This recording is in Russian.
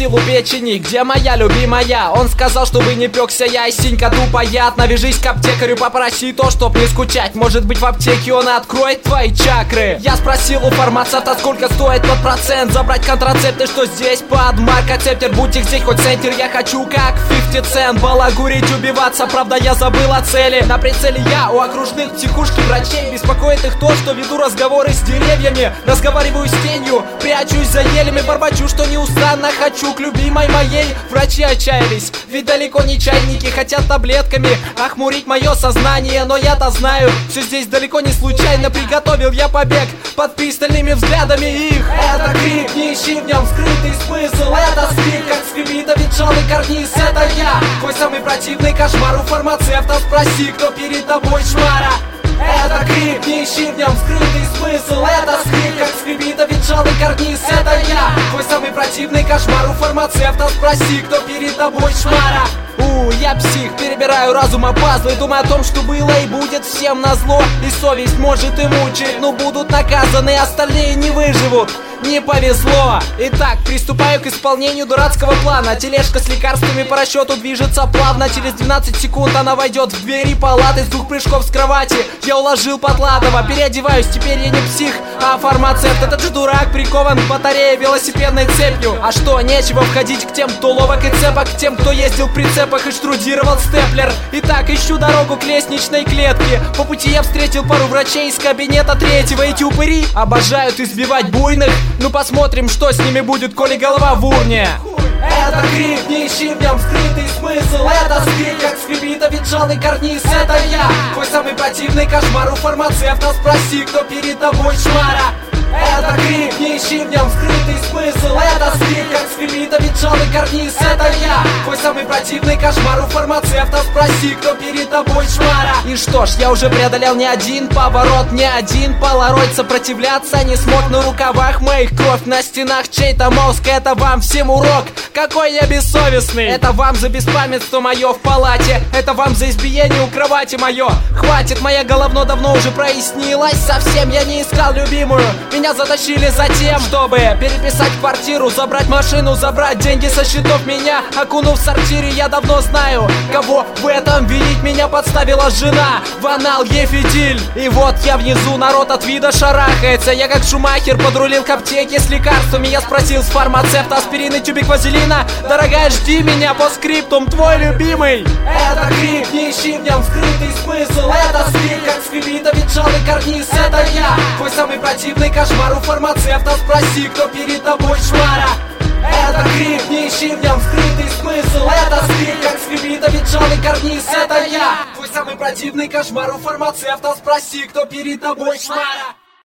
спросил у печени, где моя любимая. Он сказал, чтобы не пекся я, и синька тупая. Навяжись к аптекарю, попроси то, чтоб не скучать. Может быть, в аптеке он откроет твои чакры. Я спросил у фармацевта, сколько стоит под процент забрать контрацепты, что здесь под маркоцептер. Будьте здесь хоть центр, я хочу как 50 цент балагурить, убиваться, правда я забыл о цели. На прицеле я у окружных психушки врачей. Беспокоит их то, что веду разговоры с деревьями. Разговариваю с тенью, прячусь за елями. Бормочу, что неустанно хочу к любимой моей. Врачи отчаялись, ведь далеко не чайники хотят таблетками охмурить мое сознание. Но я-то знаю, все здесь далеко не случайно. Приготовил я побег под пристальными взглядами их. Это крик, не ищи в нем скрытый смысл. Это скрип, как скрипит обветшалый карниз. Это я, твой самый противный кошмар. У фармацевта спроси, кто перед тобой шмара. Это крик, не ищи в нем скрытый смысл. Это скрип, как скрипит обветшалый карниз. Это я, твой самый противный кошмар. У фармацевта спроси, кто перед тобой шмара. Я псих, перебираю разума пазлы. Думаю о том, что было и будет всем назло. И совесть может и мучить, но будут наказаны, остальные не выживут. Не повезло. Итак, приступаю к исполнению дурацкого плана. Тележка с лекарствами по расчету движется плавно. Через 12 секунд она войдет в двери палаты. С 2 прыжков с кровати я уложил Потлатова. Переодеваюсь, теперь я не псих, а фармацевт. Этот же дурак прикован к батарее велосипедной цепью. А что, нечего входить к тем, кто ловок и цепок, к тем, кто ездил в прицепах и штрудировал степлер. Итак, ищу дорогу к лестничной клетке. По пути я встретил пару врачей из кабинета 3-го. Эти упыри обожают избивать буйных. Ну посмотрим, что с ними будет, коли голова в урне. Это крик, не ищи в нем скрытый смысл. Это скрип, как скрипит обветшалый карниз. Это я, твой самый противный кошмар. У фармацевта спроси, кто перед тобой шмара. Это крик, не ищи в нем скрытый смысл. Это скрип, как скрипит обветшалый карниз. Это я, твой самый противный кошмар. У фармацевта спроси, кто перед тобой шмара. И что ж, я уже преодолел не один поворот, не один полароид. Сопротивляться не смог, на рукавах моих кровь, на стенах чей-то мозг. Это вам всем урок, какой я бессовестный. Это вам за беспамятство мое в палате. Это вам за избиение у кровати мое. Хватит, моя головно давно уже прояснилась. Совсем я не искал любимую. Меня затащили за тем, чтобы переписать квартиру, забрать машину, забрать деньги со счетов. Меня окунув в сортире, я давно знаю, кого в этом винить. Меня подставила жена в анал Ефидиль. И вот я внизу, народ от вида шарахается. Я как Шумахер подрулил к аптеке с лекарствами. Я спросил с фармацевта аспирин и тюбик вазелина. Дорогая, жди меня по скриптум, твой любимый. Это крик, не ищи в нем скрытый смысл. Это скрип, как скрипит обветшалый карниз. Это я, твой самый противный кошмар. У фармацевта спроси, кто перед тобой шмара. Это крик, не ищи в нем скрытый смысл. Это скрип, как скрипит обветшалый карниз. Это я, твой самый противный кошмар. У фармацевта спроси, кто перед тобой шмара.